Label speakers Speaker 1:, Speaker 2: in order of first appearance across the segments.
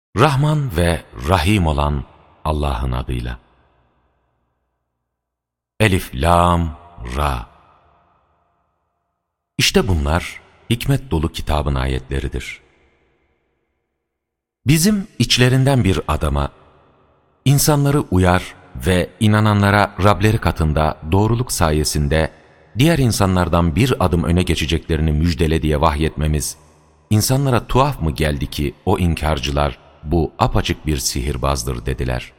Speaker 1: Rahman ve Rahim olan Allah'ın adıyla. Elif, Lam, Ra. İşte bunlar hikmet dolu kitabın ayetleridir. Bizim içlerinden bir adama, insanları uyar ve inananlara Rableri katında doğruluk sayesinde diğer insanlardan bir adım öne geçeceklerini müjdele diye vahyetmemiz, insanlara tuhaf mı geldi ki o inkarcılar bu apaçık bir sihirbazdır dediler.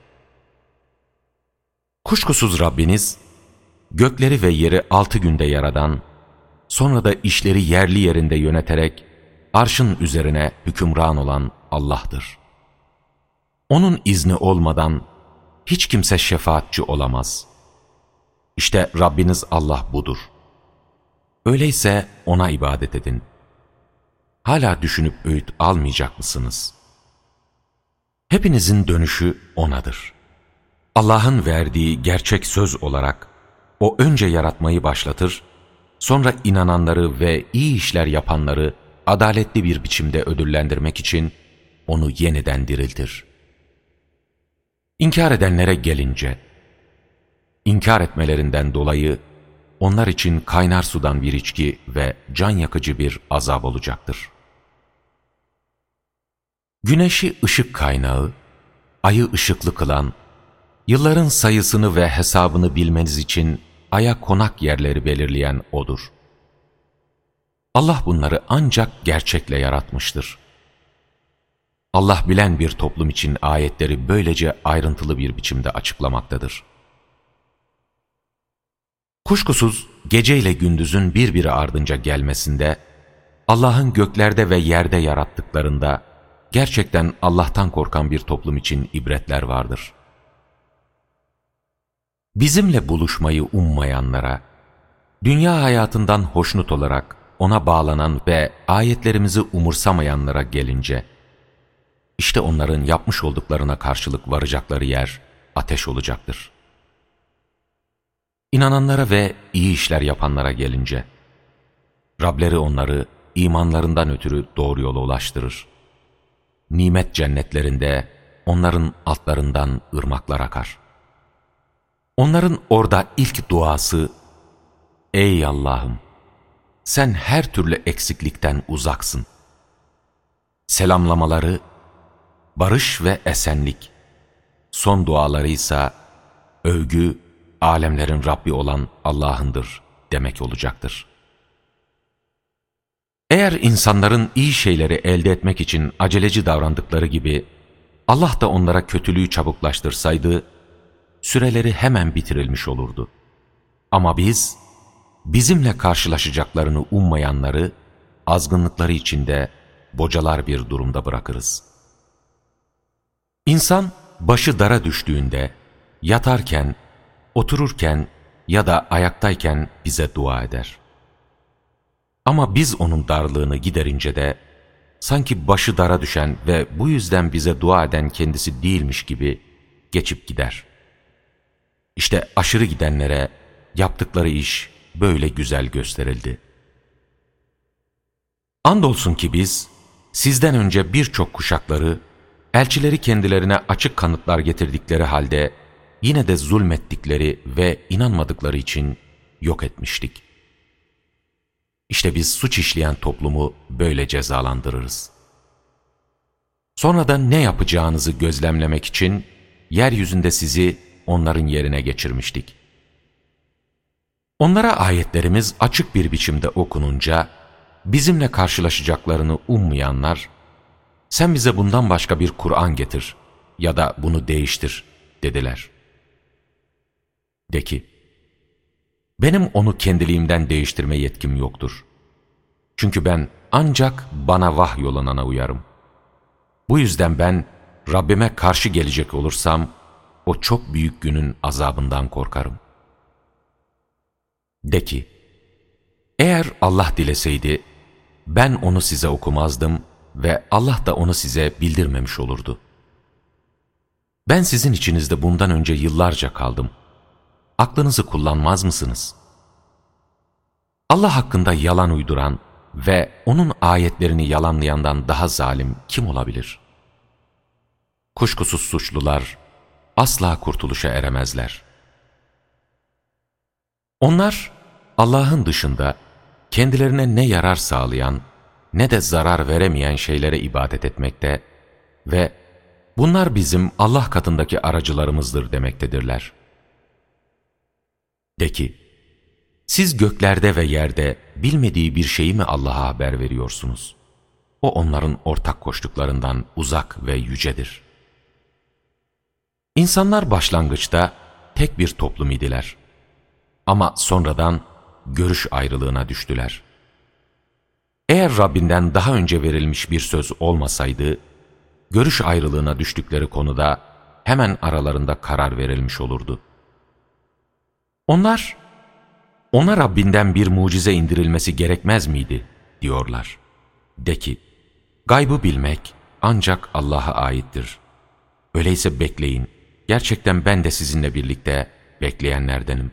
Speaker 1: Kuşkusuz Rabbiniz, gökleri ve yeri 6 günde yaradan, sonra da işleri yerli yerinde yöneterek arşın üzerine hükümran olan Allah'tır. O'nun izni olmadan hiç kimse şefaatçi olamaz. İşte Rabbiniz Allah budur. Öyleyse O'na ibadet edin. Hala düşünüp öğüt almayacak mısınız? Hepinizin dönüşü O'nadır. Allah'ın verdiği gerçek söz olarak O önce yaratmayı başlatır, sonra inananları ve iyi işler yapanları adaletli bir biçimde ödüllendirmek için onu yeniden diriltir. İnkar edenlere gelince, inkar etmelerinden dolayı onlar için kaynar sudan bir içki ve can yakıcı bir azap olacaktır. Güneşi ışık kaynağı, ayı ışıklı kılan, yılların sayısını ve hesabını bilmeniz için aya konak yerleri belirleyen O'dur. Allah bunları ancak gerçekle yaratmıştır. Allah bilen bir toplum için ayetleri böylece ayrıntılı bir biçimde açıklamaktadır. Kuşkusuz gece ile gündüzün birbiri ardınca gelmesinde, Allah'ın göklerde ve yerde yarattıklarında gerçekten Allah'tan korkan bir toplum için ibretler vardır. Bizimle buluşmayı ummayanlara, dünya hayatından hoşnut olarak O'na bağlanan ve ayetlerimizi umursamayanlara gelince, işte onların yapmış olduklarına karşılık varacakları yer ateş olacaktır. İnananlara ve iyi işler yapanlara gelince, Rableri onları imanlarından ötürü doğru yola ulaştırır. Nimet cennetlerinde onların altlarından ırmaklar akar. Onların orada ilk duası, "Ey Allah'ım, sen her türlü eksiklikten uzaksın." Selamlamaları, barış ve esenlik. Son duaları ise, övgü, alemlerin Rabbi olan Allah'ındır demek olacaktır. Eğer insanların iyi şeyleri elde etmek için aceleci davrandıkları gibi, Allah da onlara kötülüğü çabuklaştırsaydı, süreleri hemen bitirilmiş olurdu. Ama biz, bizimle karşılaşacaklarını ummayanları, azgınlıkları içinde bocalar bir durumda bırakırız. İnsan, başı dara düştüğünde, yatarken, otururken ya da ayaktayken bize dua eder. Ama biz onun darlığını giderince de, sanki başı dara düşen ve bu yüzden bize dua eden kendisi değilmiş gibi geçip gider. İşte aşırı gidenlere yaptıkları iş böyle güzel gösterildi. Andolsun ki biz, sizden önce birçok kuşakları, elçileri kendilerine açık kanıtlar getirdikleri halde, yine de zulmettikleri ve inanmadıkları için yok etmiştik. İşte biz suç işleyen toplumu böyle cezalandırırız. Sonra da ne yapacağınızı gözlemlemek için yeryüzünde sizi onların yerine geçirmiştik. Onlara ayetlerimiz açık bir biçimde okununca, bizimle karşılaşacaklarını ummayanlar, "Sen bize bundan başka bir Kur'an getir ya da bunu değiştir," dediler. De ki, benim onu kendiliğimden değiştirme yetkim yoktur. Çünkü ben ancak bana vahyolunana uyarım. Bu yüzden ben Rabbime karşı gelecek olursam, o çok büyük günün azabından korkarım. De ki, eğer Allah dileseydi, ben onu size okumazdım ve Allah da onu size bildirmemiş olurdu. Ben sizin içinizde bundan önce yıllarca kaldım. Aklınızı kullanmaz mısınız? Allah hakkında yalan uyduran ve O'nun ayetlerini yalanlayandan daha zalim kim olabilir? kuşkusuz suçlular asla kurtuluşa eremezler. Onlar Allah'ın dışında kendilerine ne yarar sağlayan ne de zarar veremeyen şeylere ibadet etmekte ve bunlar bizim Allah katındaki aracılarımızdır demektedirler. De ki, siz göklerde ve yerde bilmediği bir şeyi mi Allah'a haber veriyorsunuz? O onların ortak koştuklarından uzak ve yücedir. İnsanlar başlangıçta tek bir toplum idiler. Ama sonradan görüş ayrılığına düştüler. Eğer Rabbinden daha önce verilmiş bir söz olmasaydı, görüş ayrılığına düştükleri konuda hemen aralarında karar verilmiş olurdu. Onlar, ona Rabbinden bir mucize indirilmesi gerekmez miydi diyorlar. De ki, gaybı bilmek ancak Allah'a aittir. Öyleyse bekleyin, gerçekten ben de sizinle birlikte bekleyenlerdenim.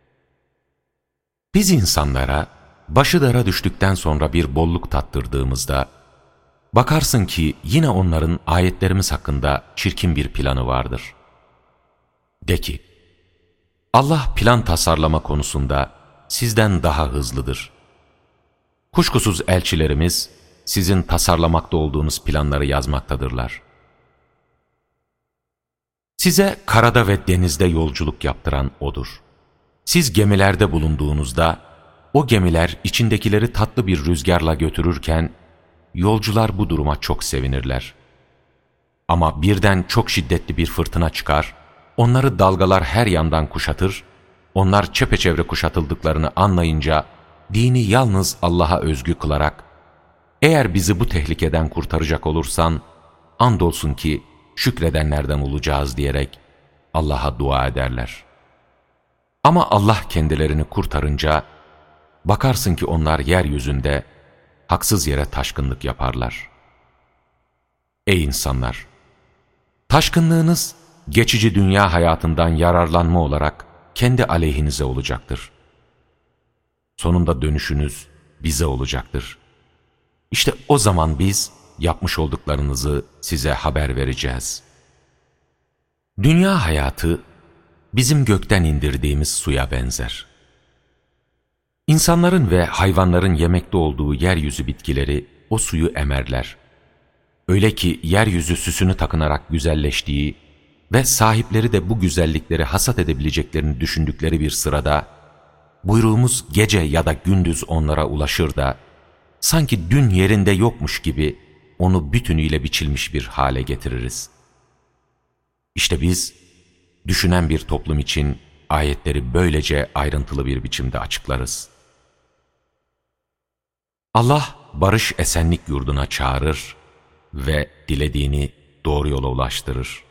Speaker 1: Biz insanlara başı dara düştükten sonra bir bolluk tattırdığımızda, bakarsın ki yine onların ayetlerimiz hakkında çirkin bir planı vardır. De ki, Allah plan tasarlama konusunda sizden daha hızlıdır. Kuşkusuz elçilerimiz sizin tasarlamakta olduğunuz planları yazmaktadırlar. Size karada ve denizde yolculuk yaptıran O'dur. Siz gemilerde bulunduğunuzda, o gemiler içindekileri tatlı bir rüzgarla götürürken, yolcular bu duruma çok sevinirler. Ama birden çok şiddetli bir fırtına çıkar, onları dalgalar her yandan kuşatır, onlar çepeçevre kuşatıldıklarını anlayınca, dini yalnız Allah'a özgü kılarak, eğer bizi bu tehlikeden kurtaracak olursan, andolsun ki şükredenlerden olacağız diyerek Allah'a dua ederler. Ama Allah kendilerini kurtarınca, bakarsın ki onlar yeryüzünde haksız yere taşkınlık yaparlar. Ey insanlar! Taşkınlığınız geçici dünya hayatından yararlanma olarak kendi aleyhinize olacaktır. Sonunda dönüşünüz bize olacaktır. İşte o zaman biz yapmış olduklarınızı size haber vereceğiz. Dünya hayatı bizim gökten indirdiğimiz suya benzer. İnsanların ve hayvanların yemekte olduğu yeryüzü bitkileri o suyu emerler. Öyle ki yeryüzü süsünü takınarak güzelleştiği ve sahipleri de bu güzellikleri hasat edebileceklerini düşündükleri bir sırada, buyruğumuz gece ya da gündüz onlara ulaşır da, sanki dün yerinde yokmuş gibi onu bütünüyle biçilmiş bir hale getiririz. İşte biz, düşünen bir toplum için ayetleri böylece ayrıntılı bir biçimde açıklarız. Allah barış esenlik yurduna çağırır ve dilediğini doğru yola ulaştırır.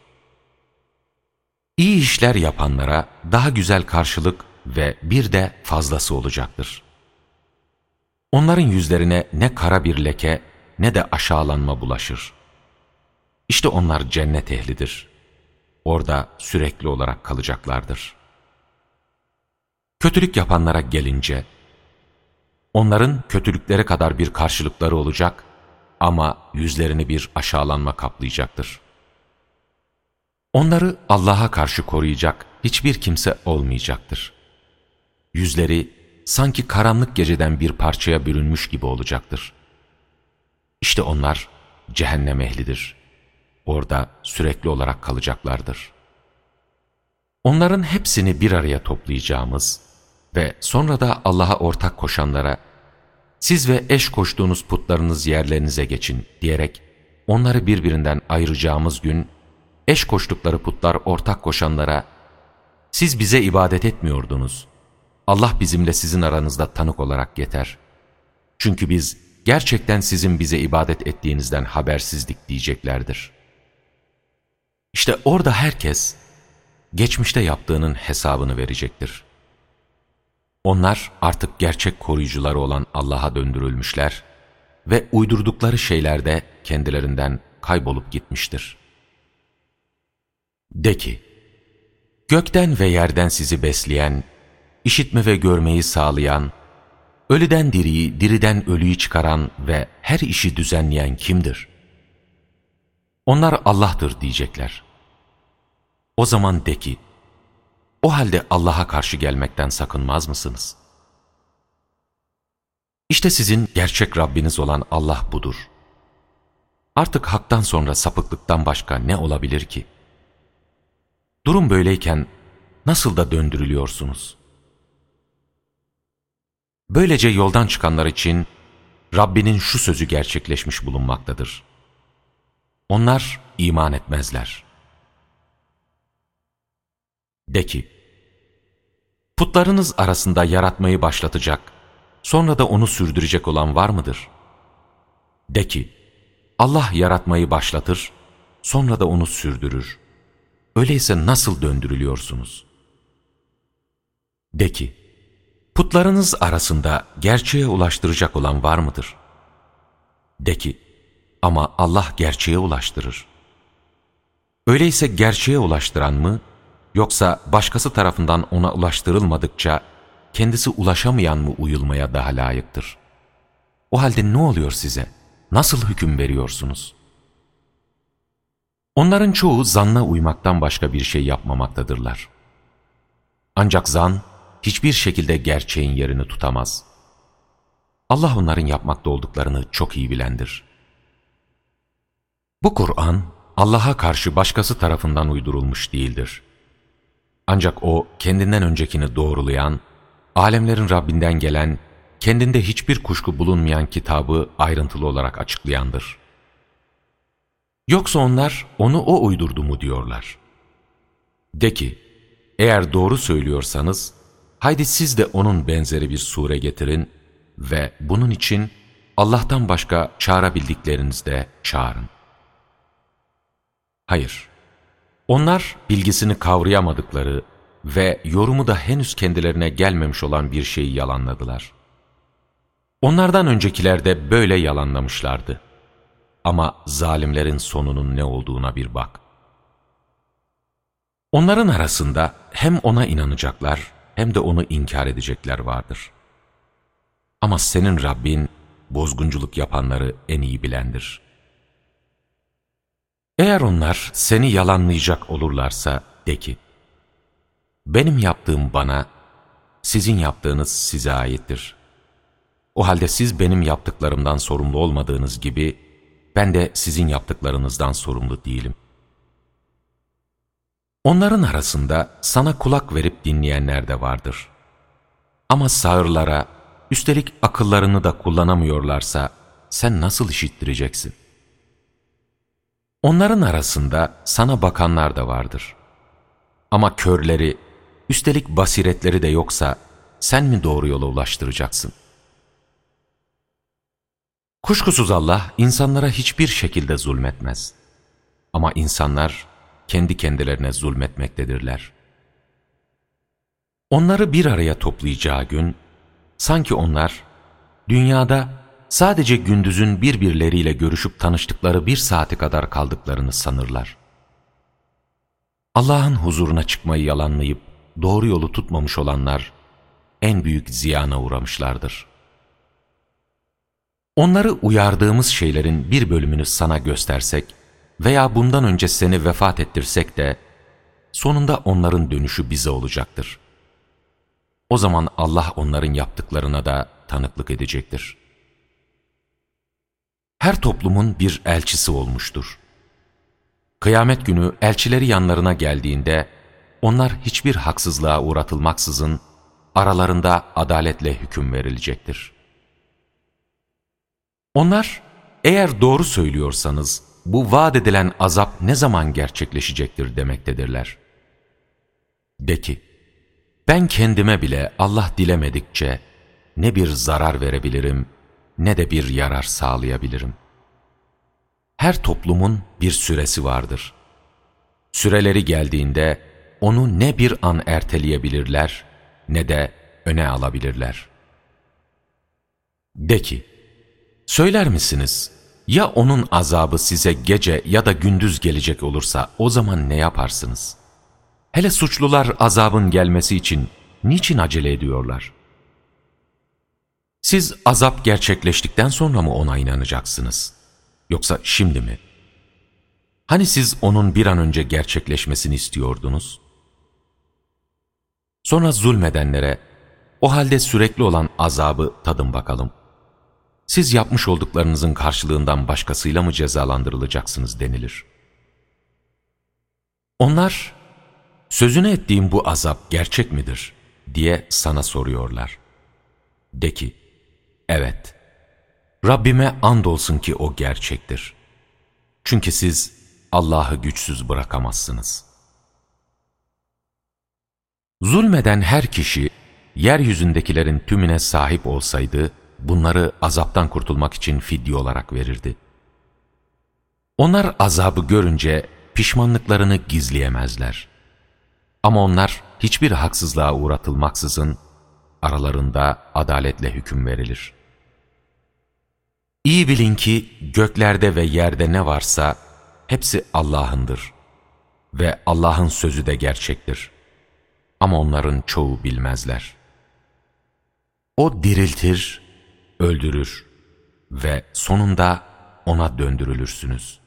Speaker 1: İyi işler yapanlara daha güzel karşılık ve bir de fazlası olacaktır. Onların yüzlerine ne kara bir leke ne de aşağılanma bulaşır. İşte onlar cennet ehlidir. Orada sürekli olarak kalacaklardır. Kötülük yapanlara gelince, onların kötülükleri kadar bir karşılıkları olacak ama yüzlerini bir aşağılanma kaplayacaktır. Onları Allah'a karşı koruyacak hiçbir kimse olmayacaktır. Yüzleri sanki karanlık geceden bir parçaya bürünmüş gibi olacaktır. İşte onlar cehennem ehlidir. Orada sürekli olarak kalacaklardır. Onların hepsini bir araya toplayacağımız ve sonra da Allah'a ortak koşanlara, siz ve eş koştuğunuz putlarınız yerlerinize geçin diyerek onları birbirinden ayıracağımız gün, eş koştukları putlar ortak koşanlara, siz bize ibadet etmiyordunuz, Allah bizimle sizin aranızda tanık olarak yeter. Çünkü biz gerçekten sizin bize ibadet ettiğinizden habersizdik diyeceklerdir. İşte orada herkes geçmişte yaptığının hesabını verecektir. Onlar artık gerçek koruyucuları olan Allah'a döndürülmüşler ve uydurdukları şeyler de kendilerinden kaybolup gitmiştir. De ki, gökten ve yerden sizi besleyen, işitme ve görmeyi sağlayan, ölüden diriyi, diriden ölüyü çıkaran ve her işi düzenleyen kimdir? Onlar Allah'tır diyecekler. O zaman de ki, o halde Allah'a karşı gelmekten sakınmaz mısınız? İşte sizin gerçek Rabbiniz olan Allah budur. Artık haktan sonra sapıklıktan başka ne olabilir ki? Durum böyleyken nasıl da döndürülüyorsunuz? Böylece yoldan çıkanlar için Rabbinin şu sözü gerçekleşmiş bulunmaktadır. Onlar iman etmezler. De ki, putlarınız arasında yaratmayı başlatacak, sonra da onu sürdürecek olan var mıdır? De ki, Allah yaratmayı başlatır, sonra da onu sürdürür. Öyleyse nasıl döndürülüyorsunuz? De ki, putlarınız arasında gerçeğe ulaştıracak olan var mıdır? De ki, ama Allah gerçeğe ulaştırır. Öyleyse gerçeğe ulaştıran mı, yoksa başkası tarafından ona ulaştırılmadıkça kendisi ulaşamayan mı uyulmaya daha layıktır? O halde ne oluyor size? Nasıl hüküm veriyorsunuz? Onların çoğu zanna uymaktan başka bir şey yapmamaktadırlar. Ancak zan hiçbir şekilde gerçeğin yerini tutamaz. Allah onların yapmakta olduklarını çok iyi bilendir. Bu Kur'an, Allah'a karşı başkası tarafından uydurulmuş değildir. Ancak O, kendinden öncekini doğrulayan, alemlerin Rabbinden gelen, kendinde hiçbir kuşku bulunmayan kitabı ayrıntılı olarak açıklayandır. Yoksa onlar, onu O uydurdu mu diyorlar. De ki, eğer doğru söylüyorsanız, haydi siz de onun benzeri bir sure getirin ve bunun için Allah'tan başka çağırabildiklerinizde çağırın. Hayır, onlar bilgisini kavrayamadıkları ve yorumu da henüz kendilerine gelmemiş olan bir şeyi yalanladılar. Onlardan öncekiler de böyle yalanlamışlardı. Ama zalimlerin sonunun ne olduğuna bir bak. Onların arasında hem ona inanacaklar hem de onu inkar edecekler vardır. Ama senin Rabbin bozgunculuk yapanları en iyi bilendir. Eğer onlar seni yalanlayacak olurlarsa de ki, benim yaptığım bana, sizin yaptığınız size aittir. O halde siz benim yaptıklarımdan sorumlu olmadığınız gibi, ben de sizin yaptıklarınızdan sorumlu değilim. Onların arasında sana kulak verip dinleyenler de vardır. Ama sağırlara, üstelik akıllarını da kullanamıyorlarsa, sen nasıl işittireceksin? Onların arasında sana bakanlar da vardır. Ama körleri, üstelik basiretleri de yoksa, sen mi doğru yola ulaştıracaksın? Kuşkusuz Allah, insanlara hiçbir şekilde zulmetmez. Ama insanlar, kendi kendilerine zulmetmektedirler. Onları bir araya toplayacağı gün, sanki onlar, dünyada sadece gündüzün birbirleriyle görüşüp tanıştıkları bir saati kadar kaldıklarını sanırlar. Allah'ın huzuruna çıkmayı yalanlayıp, doğru yolu tutmamış olanlar, en büyük ziyana uğramışlardır. Onları uyardığımız şeylerin bir bölümünü sana göstersek veya bundan önce seni vefat ettirsek de, sonunda onların dönüşü bize olacaktır. O zaman Allah onların yaptıklarına da tanıklık edecektir. Her toplumun bir elçisi olmuştur. Kıyamet günü elçileri yanlarına geldiğinde, onlar hiçbir haksızlığa uğratılmaksızın aralarında adaletle hüküm verilecektir. Onlar, eğer doğru söylüyorsanız, bu vaat edilen azap ne zaman gerçekleşecektir demektedirler. De ki, ben kendime bile Allah dilemedikçe ne bir zarar verebilirim, ne de bir yarar sağlayabilirim. Her toplumun bir süresi vardır. Süreleri geldiğinde onu ne bir an erteleyebilirler, ne de öne alabilirler. De ki, söyler misiniz, ya onun azabı size gece ya da gündüz gelecek olursa o zaman ne yaparsınız? Hele suçlular azabın gelmesi için niçin acele ediyorlar? Siz azap gerçekleştikten sonra mı ona inanacaksınız? Yoksa şimdi mi? Hani siz onun bir an önce gerçekleşmesini istiyordunuz? Sonra zulmedenlere, o halde sürekli olan azabı tadın bakalım. Siz yapmış olduklarınızın karşılığından başkasıyla mı cezalandırılacaksınız denilir. Onlar, sözünü ettiğim bu azap gerçek midir diye sana soruyorlar. De ki, evet, Rabbime andolsun ki o gerçektir. Çünkü siz Allah'ı güçsüz bırakamazsınız. Zulmeden her kişi, yeryüzündekilerin tümüne sahip olsaydı, bunları azaptan kurtulmak için fidye olarak verirdi. Onlar azabı görünce pişmanlıklarını gizleyemezler. Ama onlar hiçbir haksızlığa uğratılmaksızın aralarında adaletle hüküm verilir. İyi bilin ki göklerde ve yerde ne varsa hepsi Allah'ındır ve Allah'ın sözü de gerçektir. Ama onların çoğu bilmezler. O diriltir, öldürür ve sonunda ona döndürülürsünüz.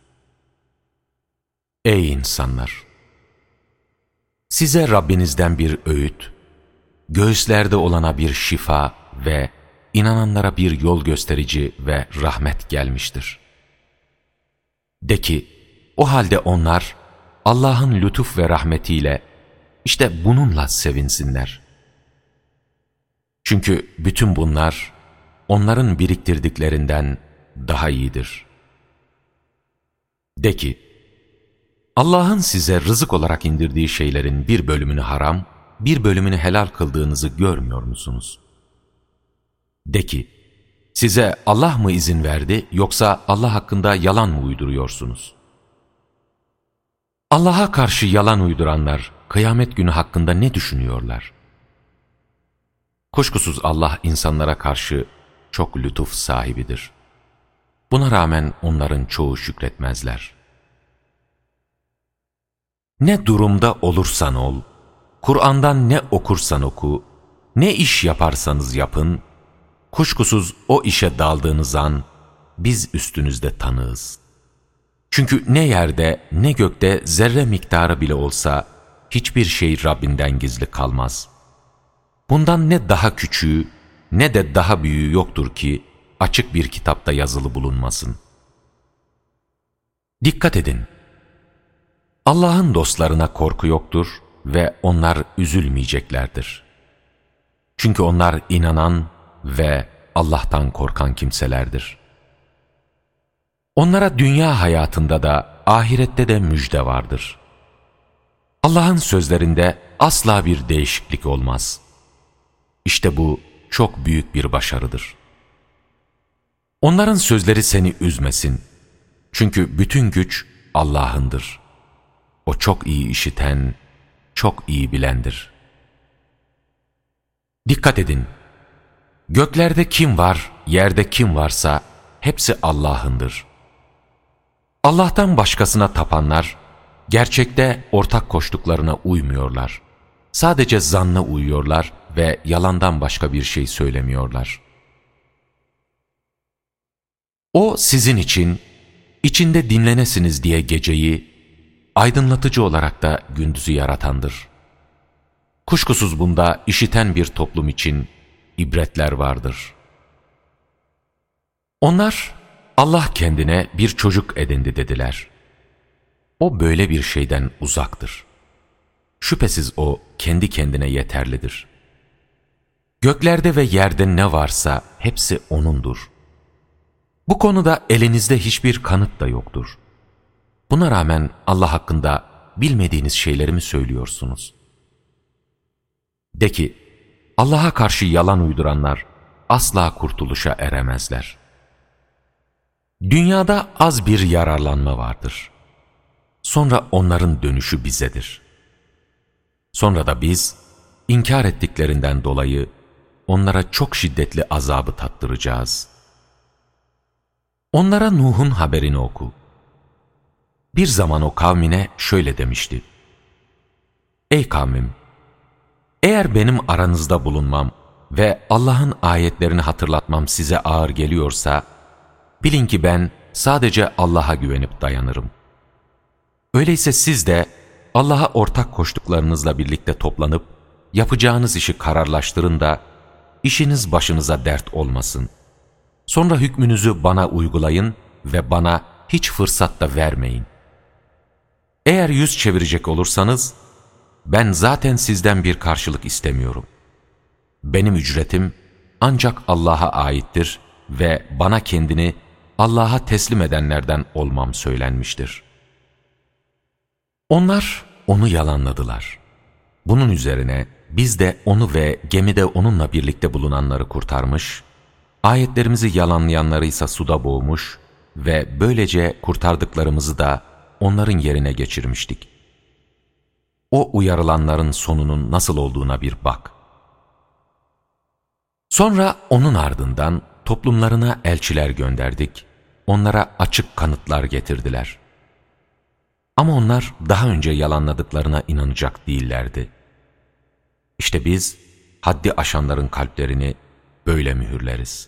Speaker 1: Ey insanlar! Size Rabbinizden bir öğüt, göğüslerde olana bir şifa ve inananlara bir yol gösterici ve rahmet gelmiştir. De ki, o halde onlar Allah'ın lütuf ve rahmetiyle işte bununla sevinsinler. Çünkü bütün bunlar onların biriktirdiklerinden daha iyidir. De ki, Allah'ın size rızık olarak indirdiği şeylerin bir bölümünü haram, bir bölümünü helal kıldığınızı görmüyor musunuz? De ki, size Allah mı izin verdi yoksa Allah hakkında yalan mı uyduruyorsunuz? Allah'a karşı yalan uyduranlar kıyamet günü hakkında ne düşünüyorlar? Kuşkusuz Allah insanlara karşı çok lütuf sahibidir. Buna rağmen onların çoğu şükretmezler. Ne durumda olursan ol, Kur'an'dan ne okursan oku, ne iş yaparsanız yapın, kuşkusuz o işe daldığınız an biz üstünüzde tanığız. Çünkü ne yerde ne gökte zerre miktarı bile olsa hiçbir şey Rabbinden gizli kalmaz. Bundan ne daha küçüğü ne de daha büyüğü yoktur ki açık bir kitapta yazılı bulunmasın. Dikkat edin! Allah'ın dostlarına korku yoktur ve onlar üzülmeyeceklerdir. Çünkü onlar inanan ve Allah'tan korkan kimselerdir. Onlara dünya hayatında da ahirette de müjde vardır. Allah'ın sözlerinde asla bir değişiklik olmaz. İşte bu çok büyük bir başarıdır. Onların sözleri seni üzmesin. Çünkü bütün güç Allah'ındır. O çok iyi işiten, çok iyi bilendir. Dikkat edin! Göklerde kim var, yerde kim varsa hepsi Allah'ındır. Allah'tan başkasına tapanlar, gerçekte ortak koştuklarına uymuyorlar. Sadece zanna uyuyorlar ve yalandan başka bir şey söylemiyorlar. O sizin için, içinde dinlenesiniz diye geceyi, aydınlatıcı olarak da gündüzü yaratandır. Kuşkusuz bunda işiten bir toplum için ibretler vardır. Onlar, Allah kendine bir çocuk edindi dediler. O böyle bir şeyden uzaktır. Şüphesiz o kendi kendine yeterlidir. Göklerde ve yerde ne varsa hepsi O'nundur. Bu konuda elinizde hiçbir kanıt da yoktur. Buna rağmen Allah hakkında bilmediğiniz şeyleri mi söylüyorsunuz? De ki, Allah'a karşı yalan uyduranlar asla kurtuluşa eremezler. Dünyada az bir yararlanma vardır. Sonra onların dönüşü bizedir. Sonra da biz, inkar ettiklerinden dolayı onlara çok şiddetli azabı tattıracağız. Onlara Nuh'un haberini oku. Bir zaman o kavmine şöyle demişti: Ey kavmim! Eğer benim aranızda bulunmam ve Allah'ın ayetlerini hatırlatmam size ağır geliyorsa, bilin ki ben sadece Allah'a güvenip dayanırım. Öyleyse siz de Allah'a ortak koştuklarınızla birlikte toplanıp yapacağınız işi kararlaştırın da işiniz başınıza dert olmasın. Sonra hükmünüzü bana uygulayın ve bana hiç fırsat da vermeyin. Eğer yüz çevirecek olursanız, ben zaten sizden bir karşılık istemiyorum. Benim ücretim ancak Allah'a aittir ve bana kendini Allah'a teslim edenlerden olmam söylenmiştir. Onlar onu yalanladılar. Bunun üzerine biz de onu ve gemide onunla birlikte bulunanları kurtarmış, ayetlerimizi yalanlayanları ise suda boğmuş ve böylece kurtardıklarımızı da onların yerine geçirmiştik. O uyarılanların sonunun nasıl olduğuna bir bak. Sonra onun ardından toplumlarına elçiler gönderdik, onlara açık kanıtlar getirdiler. Ama onlar daha önce yalanladıklarına inanacak değillerdi. İşte biz haddi aşanların kalplerini böyle mühürleriz.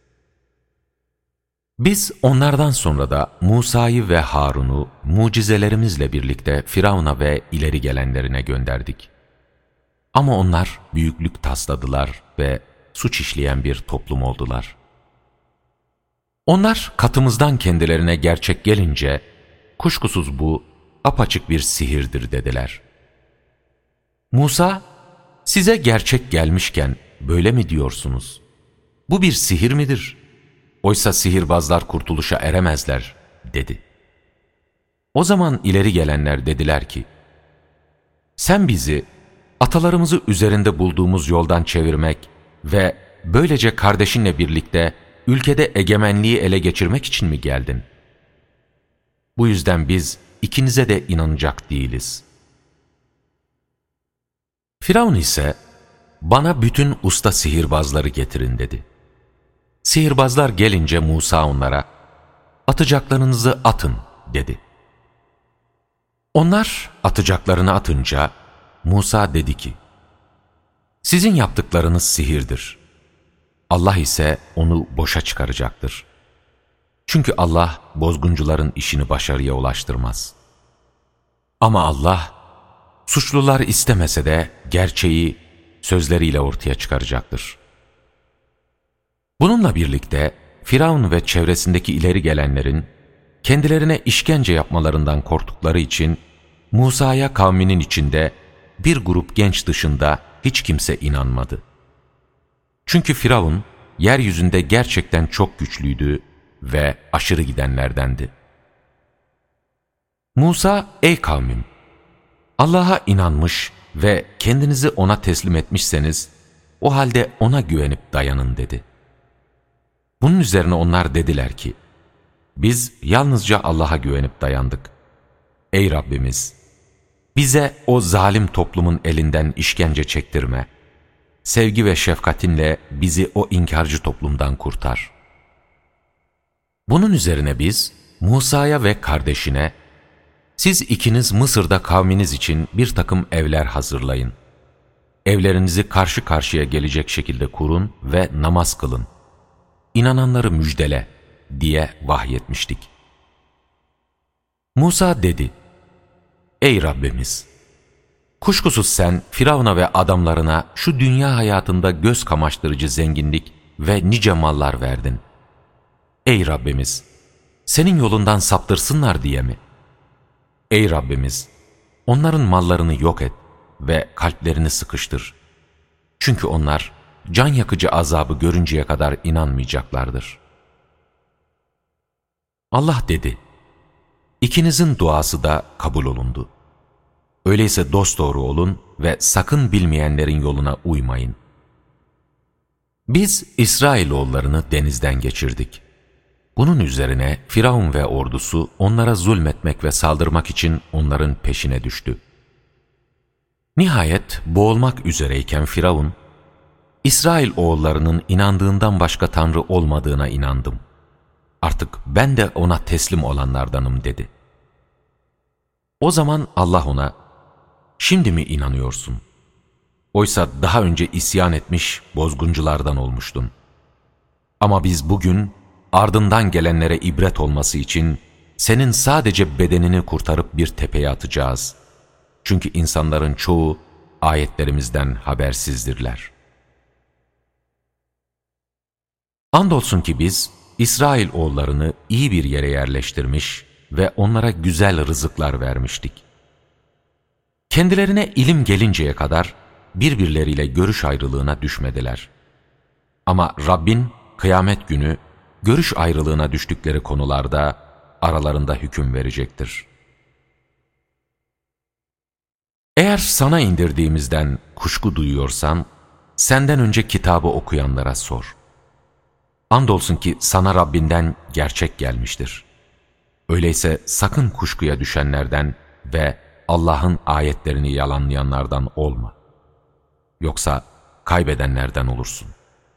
Speaker 1: Biz onlardan sonra da Musa'yı ve Harun'u mucizelerimizle birlikte Firavun'a ve ileri gelenlerine gönderdik. Ama onlar büyüklük tasladılar ve suç işleyen bir toplum oldular. Onlar katımızdan kendilerine gerçek gelince, kuşkusuz bu apaçık bir sihirdir dediler. Musa, size gerçek gelmişken böyle mi diyorsunuz? Bu bir sihir midir? Oysa sihirbazlar kurtuluşa eremezler, dedi. O zaman ileri gelenler dediler ki, sen bizi atalarımızı üzerinde bulduğumuz yoldan çevirmek ve böylece kardeşinle birlikte ülkede egemenliği ele geçirmek için mi geldin? Bu yüzden biz ikinize de inanacak değiliz. Firavun ise, bana bütün usta sihirbazları getirin dedi. Sihirbazlar gelince Musa onlara, atacaklarınızı atın dedi. Onlar atacaklarını atınca Musa dedi ki, sizin yaptıklarınız sihirdir. Allah ise onu boşa çıkaracaktır. Çünkü Allah bozguncuların işini başarıya ulaştırmaz. Ama Allah, suçlular istemese de gerçeği sözleriyle ortaya çıkaracaktır. Bununla birlikte Firavun ve çevresindeki ileri gelenlerin kendilerine işkence yapmalarından korktukları için Musa'ya kavminin içinde bir grup genç dışında hiç kimse inanmadı. Çünkü Firavun yeryüzünde gerçekten çok güçlüydü ve aşırı gidenlerdendi. Musa, ey kavmim! Allah'a inanmış ve kendinizi ona teslim etmişseniz, o halde ona güvenip dayanın dedi. Bunun üzerine onlar dediler ki, biz yalnızca Allah'a güvenip dayandık. Ey Rabbimiz! Bize o zalim toplumun elinden işkence çektirme. Sevgi ve şefkatinle bizi o inkarcı toplumdan kurtar. Bunun üzerine biz Musa'ya ve kardeşine, siz ikiniz Mısır'da kavminiz için bir takım evler hazırlayın. Evlerinizi karşı karşıya gelecek şekilde kurun ve namaz kılın. İnananları müjdele diye vahyetmiştik. Musa dedi, ey Rabbimiz! Kuşkusuz sen Firavun'a ve adamlarına şu dünya hayatında göz kamaştırıcı zenginlik ve nice mallar verdin. Ey Rabbimiz! Senin yolundan saptırsınlar diye mi? Ey Rabbimiz! Onların mallarını yok et ve kalplerini sıkıştır. Çünkü onlar can yakıcı azabı görünceye kadar inanmayacaklardır. Allah dedi, İkinizin duası da kabul olundu. Öyleyse dosdoğru olun ve sakın bilmeyenlerin yoluna uymayın. Biz İsrailoğullarını denizden geçirdik. Bunun üzerine Firavun ve ordusu onlara zulmetmek ve saldırmak için onların peşine düştü. Nihayet boğulmak üzereyken Firavun, İsrailoğullarının inandığından başka tanrı olmadığına inandım. Artık ben de ona teslim olanlardanım dedi. O zaman Allah ona, şimdi mi inanıyorsun? Oysa daha önce isyan etmiş bozgunculardan olmuştun. Ama biz bugün ardından gelenlere ibret olması için senin sadece bedenini kurtarıp bir tepeye atacağız. Çünkü insanların çoğu ayetlerimizden habersizdirler. Andolsun ki biz İsrail oğullarını iyi bir yere yerleştirmiş ve onlara güzel rızıklar vermiştik. Kendilerine ilim gelinceye kadar birbirleriyle görüş ayrılığına düşmediler. Ama Rabbin kıyamet günü görüş ayrılığına düştükleri konularda aralarında hüküm verecektir. Eğer sana indirdiğimizden kuşku duyuyorsan, senden önce kitabı okuyanlara sor. Andolsun ki sana Rabbinden gerçek gelmiştir. Öyleyse sakın kuşkuya düşenlerden ve Allah'ın ayetlerini yalanlayanlardan olma. Yoksa kaybedenlerden olursun.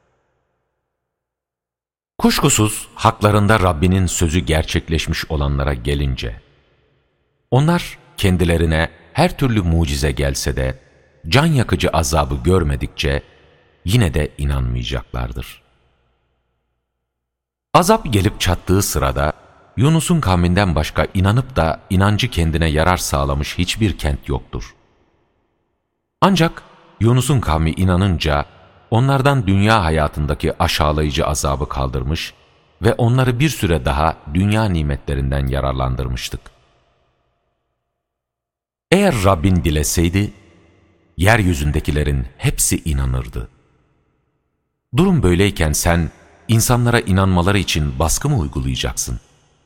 Speaker 1: Kuşkusuz haklarında Rabbinin sözü gerçekleşmiş olanlara gelince, onlar kendilerine her türlü mucize gelse de, can yakıcı azabı görmedikçe yine de inanmayacaklardır. Azap gelip çattığı sırada, Yunus'un kavminden başka inanıp da inancı kendine yarar sağlamış hiçbir kent yoktur. Ancak Yunus'un kavmi inanınca, onlardan dünya hayatındaki aşağılayıcı azabı kaldırmış ve onları bir süre daha dünya nimetlerinden yararlandırmıştık. Eğer Rabbin dileseydi, yeryüzündekilerin hepsi inanırdı. Durum böyleyken sen, insanlara inanmaları için baskı mı uygulayacaksın?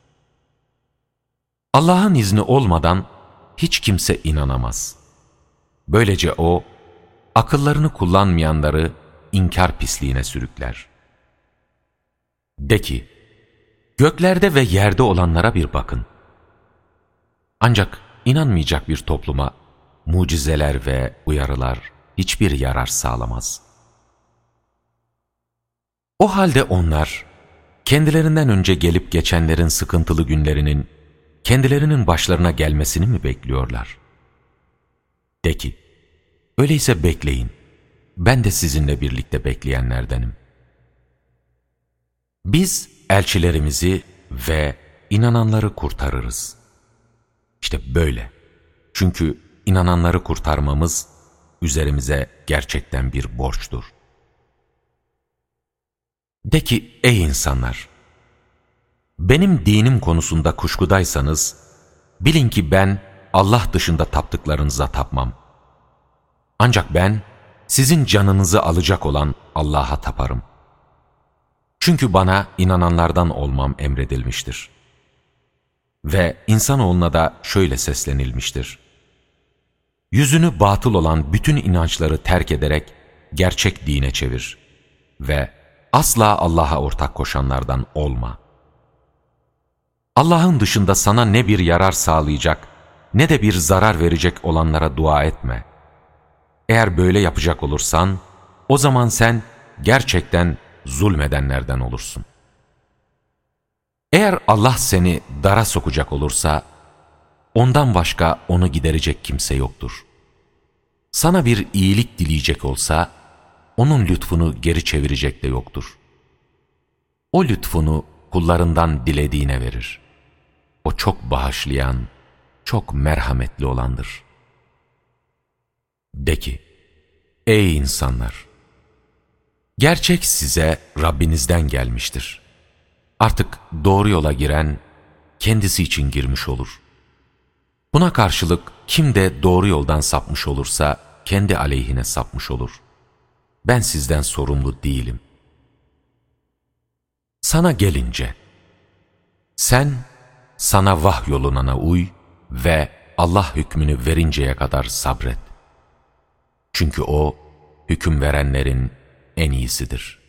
Speaker 1: Allah'ın izni olmadan hiç kimse inanamaz. Böylece O, akıllarını kullanmayanları inkar pisliğine sürükler. De ki, göklerde ve yerde olanlara bir bakın. Ancak inanmayacak bir topluma mucizeler ve uyarılar hiçbir yarar sağlamaz. O halde onlar, kendilerinden önce gelip geçenlerin sıkıntılı günlerinin kendilerinin başlarına gelmesini mi bekliyorlar? De ki, öyleyse bekleyin, ben de sizinle birlikte bekleyenlerdenim. Biz elçilerimizi ve inananları kurtarırız. İşte böyle. Çünkü inananları kurtarmamız üzerimize gerçekten bir borçtur. De ki, ey insanlar! Benim dinim konusunda kuşkudaysanız, bilin ki ben Allah dışında taptıklarınıza tapmam. Ancak ben sizin canınızı alacak olan Allah'a taparım. Çünkü bana inananlardan olmam emredilmiştir. Ve insanoğluna da şöyle seslenilmiştir: yüzünü batıl olan bütün inançları terk ederek gerçek dine çevir ve asla Allah'a ortak koşanlardan olma. Allah'ın dışında sana ne bir yarar sağlayacak ne de bir zarar verecek olanlara dua etme. Eğer böyle yapacak olursan, o zaman sen gerçekten zulmedenlerden olursun. Eğer Allah seni dara sokacak olursa, ondan başka onu giderecek kimse yoktur. Sana bir iyilik dileyecek olsa, onun lütfunu geri çevirecek de yoktur. O lütfunu kullarından dilediğine verir. O çok bağışlayan, çok merhametli olandır. De ki, ey insanlar! Gerçek size Rabbinizden gelmiştir. Artık doğru yola giren, kendisi için girmiş olur. Buna karşılık kim de doğru yoldan sapmış olursa, kendi aleyhine sapmış olur. Ben sizden sorumlu değilim. Sana gelince, sen sana vahyolunana uy ve Allah hükmünü verinceye kadar sabret. Çünkü O, hüküm verenlerin en iyisidir.